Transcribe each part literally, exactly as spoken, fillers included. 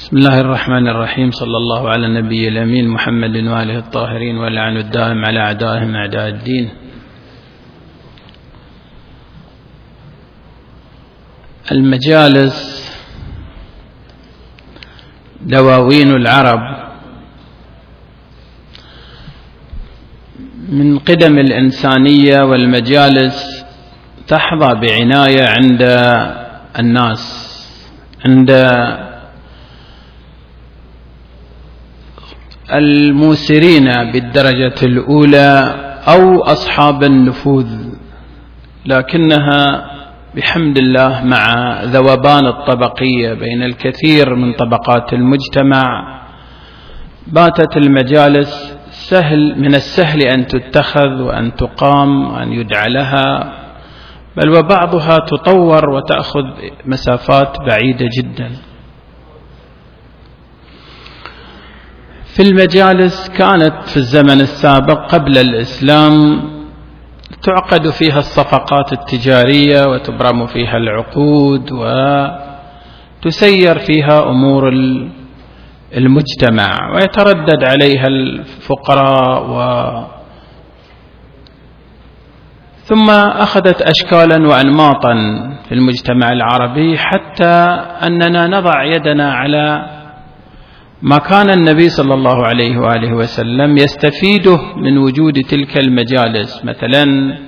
بسم الله الرحمن الرحيم. صلى الله على النبي الأمين محمد وآله الطاهرين واللعن الدائم على أعدائهم أعداء الدين. المجالس دواوين العرب من قدم الإنسانية، والمجالس تحظى بعناية عند الناس، عند الموسرين بالدرجة الأولى أو أصحاب النفوذ، لكنها بحمد الله مع ذوبان الطبقية بين الكثير من طبقات المجتمع باتت المجالس سهل من السهل أن تتخذ وأن تقام وأن يدعى لها، بل وبعضها تطور وتأخذ مسافات بعيدة جدا. في المجالس كانت في الزمن السابق قبل الإسلام تعقد فيها الصفقات التجارية وتبرم فيها العقود وتسير فيها أمور المجتمع ويتردد عليها الفقراء، و ثم أخذت أشكالا وأنماطا في المجتمع العربي حتى أننا نضع يدنا على ما كان النبي صلى الله عليه وآله وسلم يستفيده من وجود تلك المجالس. مثلا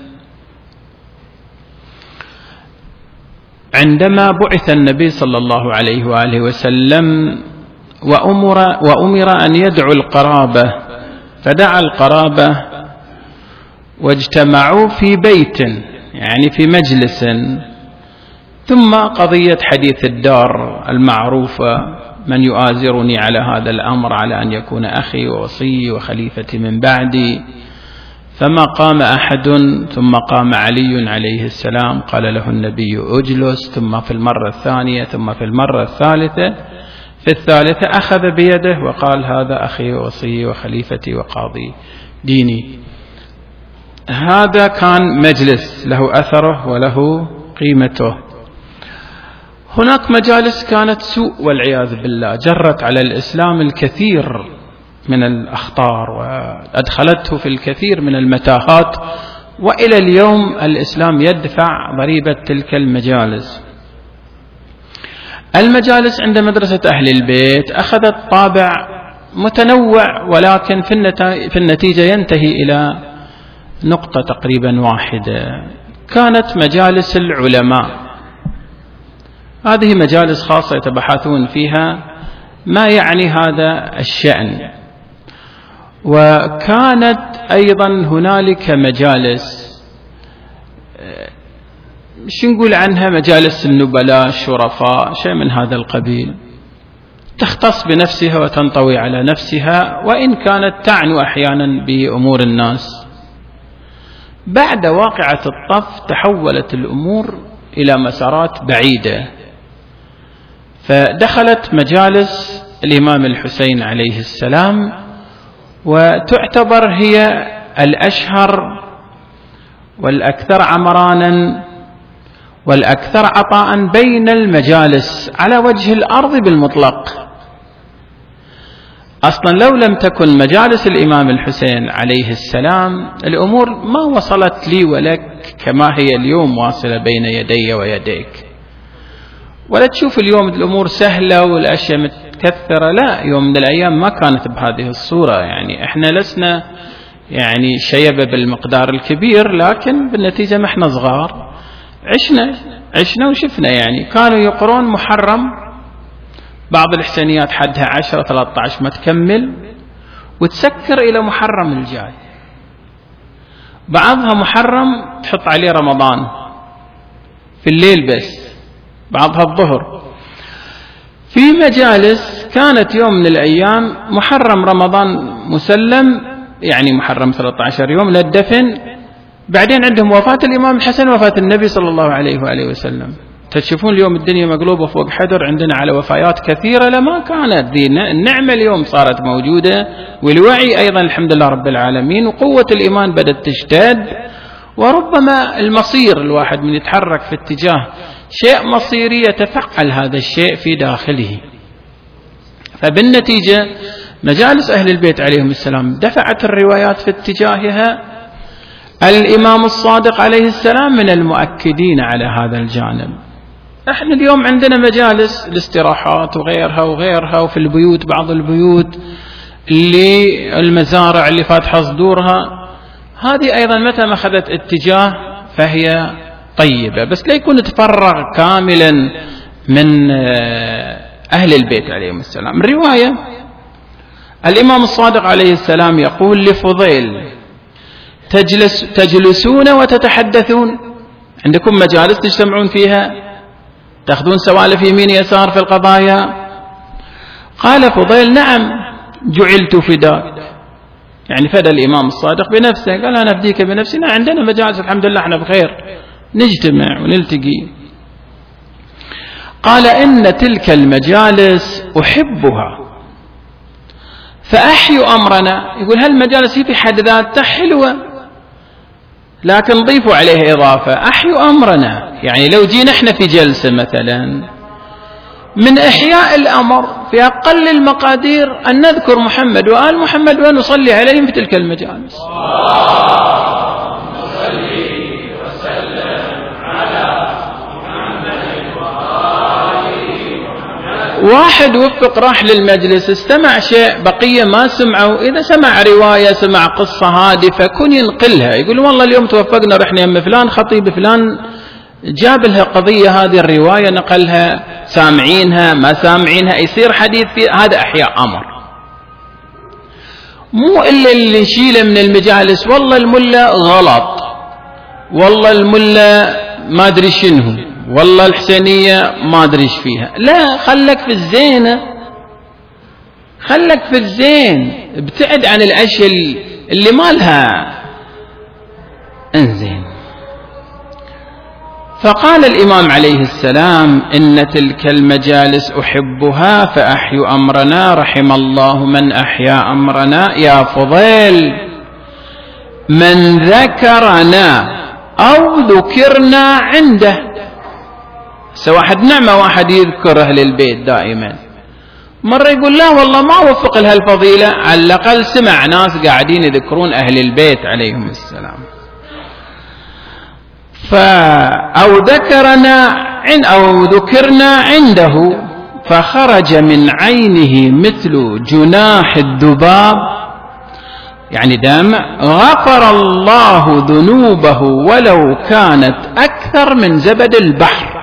عندما بعث النبي صلى الله عليه وآله وسلم وأمر, وأمر أن يدعو القرابة، فدعا القرابة واجتمعوا في بيت، يعني في مجلس. ثم قضية حديث الدار المعروفة: من يؤازرني على هذا الأمر على أن يكون أخي ووصي وخليفتي من بعدي؟ فما قام أحد، ثم قام علي عليه السلام قال له النبي اجلس، ثم في المرة الثانية، ثم في المرة الثالثة، في الثالثة أخذ بيده وقال هذا أخي ووصي وخليفتي وقاضي ديني. هذا كان مجلس له أثره وله قيمته. هناك مجالس كانت سوء والعياذ بالله، جرت على الإسلام الكثير من الأخطار وأدخلته في الكثير من المتاهات، وإلى اليوم الإسلام يدفع ضريبة تلك المجالس. المجالس عند مدرسة أهل البيت أخذت طابع متنوع، ولكن في النتيجة ينتهي إلى نقطة تقريبا واحدة. كانت مجالس العلماء، هذه مجالس خاصة يتبحثون فيها ما يعني هذا الشأن. وكانت أيضا هنالك مجالس شو نقول عنها، مجالس النبلاء الشرفاء، شيء من هذا القبيل، تختص بنفسها وتنطوي على نفسها، وإن كانت تعنو أحيانا بأمور الناس. بعد واقعة الطف تحولت الأمور إلى مسارات بعيدة، فدخلت مجالس الإمام الحسين عليه السلام، وتعتبر هي الأشهر والأكثر عمرانا والأكثر عطاء بين المجالس على وجه الأرض بالمطلق. أصلا لو لم تكن مجالس الإمام الحسين عليه السلام الأمور ما وصلت لي ولك كما هي اليوم واصلة بين يدي ويديك. ولا تشوف اليوم الأمور سهلة والأشياء متكثرة، لا، يوم من الأيام ما كانت بهذه الصورة. يعني إحنا لسنا يعني شيبة بالمقدار الكبير، لكن بالنتيجة ما إحنا صغار، عشنا عشنا وشفنا. يعني كانوا يقرون محرم، بعض الحسينيات حدها عشرة ثلاثة عشر ما تكمل، وتسكر إلى محرم الجاي. بعضها محرم تحط عليه رمضان في الليل بس، بعضها الظهر. في مجالس كانت يوم من الأيام محرم رمضان مسلم، يعني محرم ثلاثة عشر يوم للدفن، بعدين عندهم وفاة الإمام الحسن، وفاة النبي صلى الله عليه وآله وسلم. تشوفون اليوم الدنيا مقلوبة فوق حذر، عندنا على وفيات كثيرة لما كانت ذي النعمة اليوم صارت موجودة، والوعي أيضا الحمد لله رب العالمين، وقوة الإيمان بدأت تشتد. وربما المصير الواحد من يتحرك في اتجاه شيء مصيري يتفعل هذا الشيء في داخله. فبالنتيجة مجالس أهل البيت عليهم السلام دفعت الروايات في اتجاهها. الإمام الصادق عليه السلام من المؤكدين على هذا الجانب. احنا اليوم عندنا مجالس الاستراحات وغيرها وغيرها، وفي البيوت بعض البيوت اللي المزارع اللي فاتحة صدورها، هذه أيضا متى ما أخذت اتجاه فهي طيبة، بس لا يكون تفرغ كاملا من أهل البيت عليهم السلام. الرواية الإمام الصادق عليه السلام يقول لفضيل: تجلس تجلسون وتتحدثون، عندكم مجالس تجتمعون فيها تأخذون سوالف يمين يسار في القضايا؟ قال فضيل: نعم، جعلت فداك، يعني فدى الإمام الصادق بنفسه، قال: أنا أفديك بنفسنا، عندنا مجالس الحمد لله احنا بخير نجتمع ونلتقي. قال: إن تلك المجالس أحبها فأحيوا أمرنا. يقول هالمجالس هي في حد ذاتها حلوة، لكن ضيفوا عليه إضافة: أحيوا أمرنا. يعني لو جينا احنا في جلسة مثلا من إحياء الأمر في أقل المقادير أن نذكر محمد وآل محمد ونصلي عليهم في تلك المجالس. واحد وفق راح للمجلس استمع شيء بقية ما سمعوا، إذا سمع رواية سمع قصة هادفة كن ينقلها، يقول والله اليوم توفقنا رحنا يم فلان خطيب فلان جاب لها قضية هذه الرواية نقلها، سامعينها ما سامعينها، يصير حديث في هذا أحياء أمر. مو إلا اللي نشيله من المجالس والله الملة غلط، والله الملة ما أدري شنو، والله الحسينية ما أدري ايش فيها. لا، خلك في الزينة، خلك في الزين، ابتعد عن الأشياء اللي ما لها انزين. فقال الإمام عليه السلام: إن تلك المجالس أحبها فأحيوا أمرنا، رحم الله من أحيا أمرنا. يا فضيل، من ذكرنا أو ذكرنا عنده. سواحد نعمة واحد يذكر أهل البيت دائما، مرة يقول لا والله ما وفق لها الفضيلة، على الأقل سمع ناس قاعدين يذكرون أهل البيت عليهم السلام. أو ذكرنا أو ذكرنا عنده فخرج من عينه مثل جناح الذباب، يعني دامع، غفر الله ذنوبه ولو كانت أكثر من زبد البحر.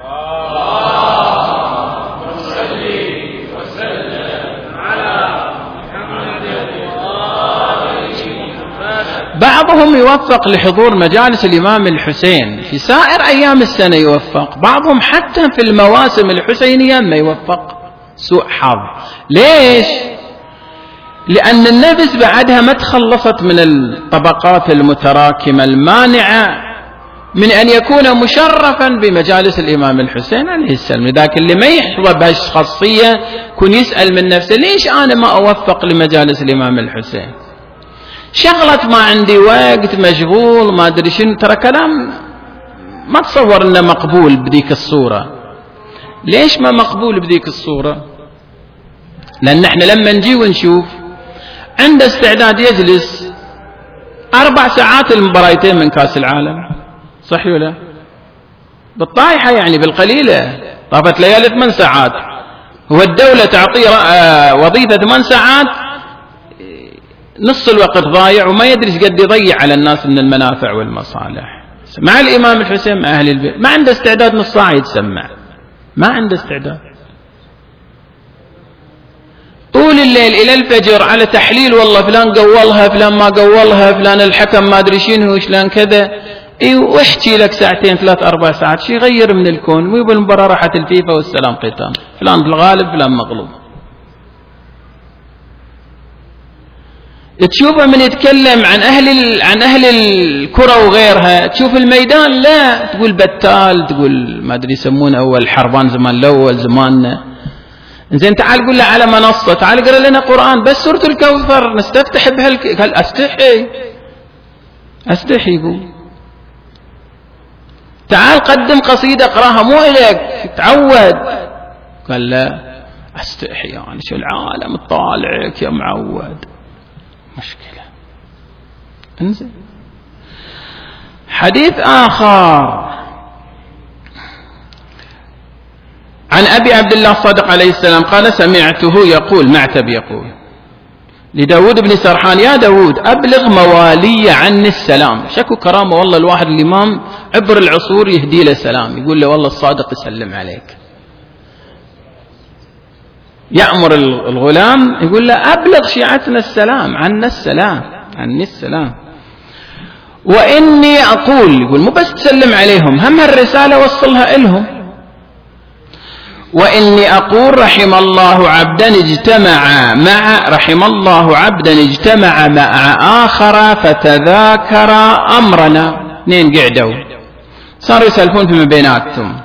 بعضهم يوفق لحضور مجالس الإمام الحسين في سائر أيام السنة يوفق، بعضهم حتى في المواسم الحسينية ما يوفق، سوء حظ. ليش؟ لأن النفس بعدها ما تخلصت من الطبقات المتراكمة المانعة من أن يكون مشرفا بمجالس الإمام الحسين عليه السلام. لذلك اللي ما يحظى بهالخاصية كن يسأل من نفسه: ليش أنا ما أوفق لمجالس الإمام الحسين؟ شغلت ما عندي وقت، مشغول، ما أدري شنو، ترى كلام ما تصور أنه مقبول بذيك الصورة. ليش ما مقبول بذيك الصورة؟ لأن احنا لما نجي ونشوف عنده استعداد يجلس أربع ساعات المباراتين من كاس العالم، صح ولا؟ بالطايحة يعني بالقليلة، طافت ليالي ثمان ساعات، هو الدولة تعطيه وظيفة ثمان ساعات، نص الوقت ضايع وما يدري ايش قد يضيع على الناس من المنافع والمصالح. مع الإمام الحسين مع أهل البيت ما عنده استعداد نص ساعة يتسمع، ما عنده استعداد. طول الليل إلى الفجر على تحليل، والله فلان قولها فلان ما قولها، فلان الحكم ما أدري شنو شلان كذا، إيه، واحكي لك ساعتين ثلاث أربع ساعات شي يغير من الكون، مو بالمباراة راحت الفيفا والسلام قيتام، فلان بالغالب فلان مغلوب. تشوفه من يتكلم عن أهل عن أهل الكرة وغيرها، تشوف الميدان لا تقول بتال، تقول ما أدري يسمونه أول حربان زمان الأول زماننا. زين تعال قل له على منصة، تعال قرأ لنا قرآن بس سورة الكوثر نستفتح بهالك، قال أستحي أستحي يقول تعال قدم قصيدة اقراها مو إليك تعود، قال لا استحي يعني شو العالم الطالعك يا معود، مشكلة. انزل. حديث آخر عن أبي عبد الله الصادق عليه السلام قال سمعته يقول، معتب يقول لداود بن سرحان: يا داود أبلغ موالي عني السلام. شكو كرامة والله الواحد الإمام عبر العصور يهدي له سلام، يقول له والله الصادق يسلم عليك. يأمر الغلام يقول له أبلغ شيعتنا السلام، عنا السلام، عني السلام. وإني أقول، يقول مو بس تسلم عليهم، هم هالرسالة وصلها إلهم. وإني أقول رحم الله عبدا اجتمع مع رحم الله عبدا اجتمع مع آخر فتذاكر أمرنا. اثنين قعدوا صاروا يسألفون فيما بيناتهم،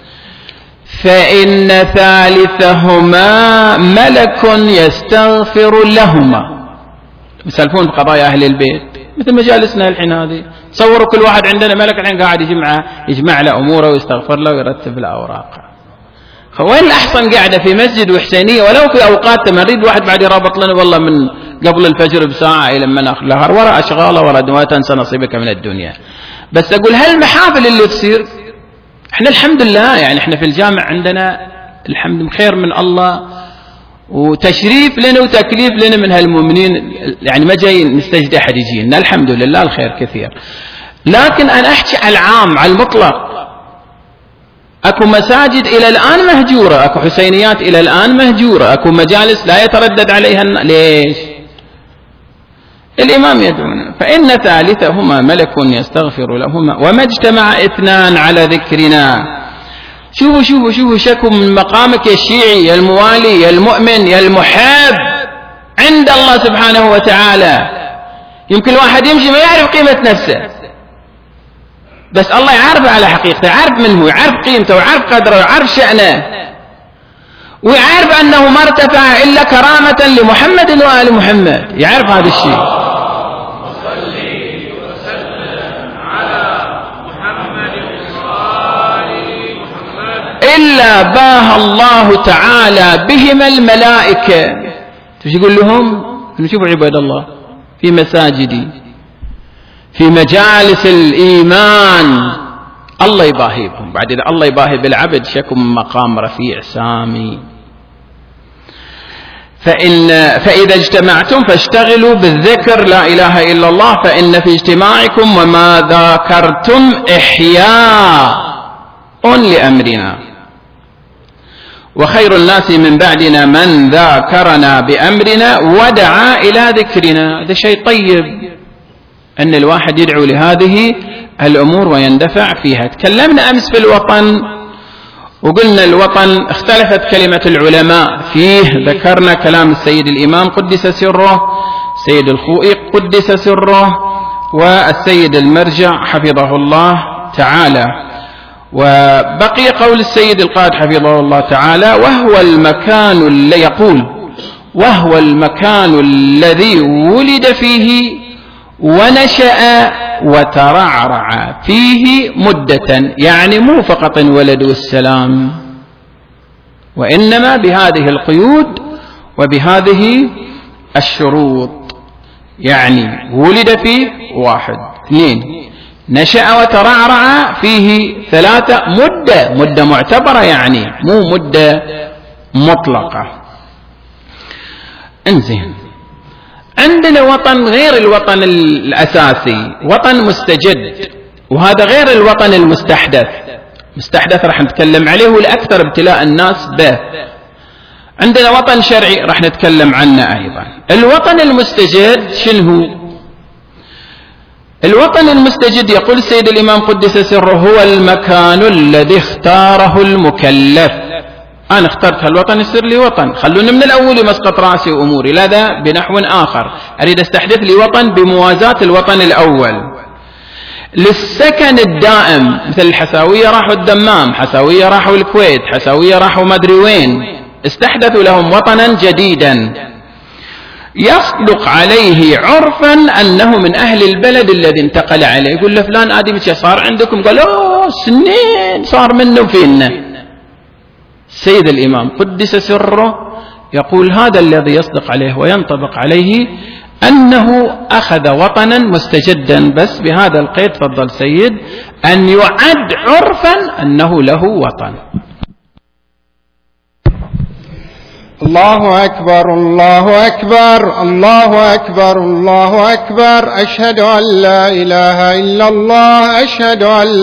فإن ثالثهما ملك يستغفر لهما. يسألفون في قضايا أهل البيت مثل مجالسنا الحين هذه، تصوروا كل واحد عندنا ملك الحين قاعد يجمع يجمع له أموره ويستغفر له ويرتب له أوراقه. وين الأحسن قاعدة في مسجد وحسينية، ولو في أوقات تمريض واحد بعد يرابط لنا والله من قبل الفجر بساعة إلى من آخر النهار، وراء أشغاله وراء ولا تنسى نصيبك من الدنيا. بس أقول هالمحافل اللي تصير، احنا الحمد لله يعني احنا في الجامع عندنا الحمد خير من الله وتشريف لنا وتكليف لنا من هالمؤمنين، يعني ما جاي نستجد أحد يجي لنا، الحمد لله الخير كثير. لكن أنا أحكي على العام على المطلق، أكو مساجد إلى الآن مهجورة، أكو حسينيات إلى الآن مهجورة، أكو مجالس لا يتردد عليها. ليش؟ الإمام يدعونا. فإن ثالثهما ملك يستغفر لهما وما اجتمع اثنان على ذكرنا. شوفوا شوفوا شوفوا شكوا من مقامك يا الشيعي يا الموالي يا المؤمن يا المحب عند الله سبحانه وتعالى. يمكن الواحد يمشي ما يعرف قيمة نفسه، بس الله يعرف على حقيقته، يعرف من هو، يعرف قيمته ويعرف قدره ويعرف شأنه، ويعرف أنه ما ارتفع إلا كرامة لمحمد وآل محمد، يعرف هذا الشيء. وصلي وسلم على محمد وآل محمد إلا باه الله تعالى بهم الملائكة. تجي يقول لهم نشوفوا عباد الله في مساجدي في مجالس الإيمان الله يباهي بهم. بعد إذا الله يباهي بالعبد شكم مقام رفيع سامي. فإن فإذا اجتمعتم فاشتغلوا بالذكر لا إله إلا الله، فإن في اجتماعكم وما ذاكرتم إحياء لأمرنا، وخير الناس من بعدنا من ذاكرنا بأمرنا ودعا إلى ذكرنا. هذا شيء طيب أن الواحد يدعو لهذه الأمور ويندفع فيها. تكلمنا أمس في الوطن وقلنا الوطن اختلفت كلمة العلماء فيه، ذكرنا كلام السيد الإمام قدس سره، سيد الخوئي قدس سره، والسيد المرجع حفظه الله تعالى، وبقي قول السيد القائد حفظه الله تعالى: وهو المكان اللي يقول وهو المكان الذي ولد فيه ونشأ وترعرع فيه مدة، يعني مو فقط ولد والسلام، وإنما بهذه القيود وبهذه الشروط. يعني ولد فيه واحد، اثنين نشأ وترعرع فيه ثلاثة، مدة مدة معتبرة يعني مو مدة مطلقة. انزين، عندنا وطن غير الوطن الأساسي، وطن مستجد، وهذا غير الوطن المستحدث. مستحدث راح نتكلم عليه والأكثر ابتلاء الناس به. عندنا وطن شرعي راح نتكلم عنه أيضا. الوطن المستجد شنو؟ الوطن المستجد يقول السيد الإمام قدس سره: هو المكان الذي اختاره المكلف. أنا اخترت هالوطن يصير لي وطن، خلوني من الأول يمسقط رأسي وأموري، لا ذا بنحو آخر، أريد استحدث لي وطن بموازاة الوطن الأول. للسكن الدائم مثل الحساوية راحوا الدمام، حساوية راحوا الكويت، حساوية راحوا مدري وين، استحدثوا لهم وطنا جديدا يصدق عليه عرفا أنه من أهل البلد الذي انتقل عليه. يقول له فلان آدم صار عندكم؟ قال: أوه سنين صار منه فينا، سيد الإمام قدس سره يقول هذا الذي يصدق عليه وينطبق عليه أنه أخذ وطنا مستجدا، بس بهذا القيد تفضل سيد، أن يعد عرفا أنه له وطن. الله أكبر الله أكبر الله أكبر الله أكبر. أشهد أن لا إله إلا الله. أشهد أن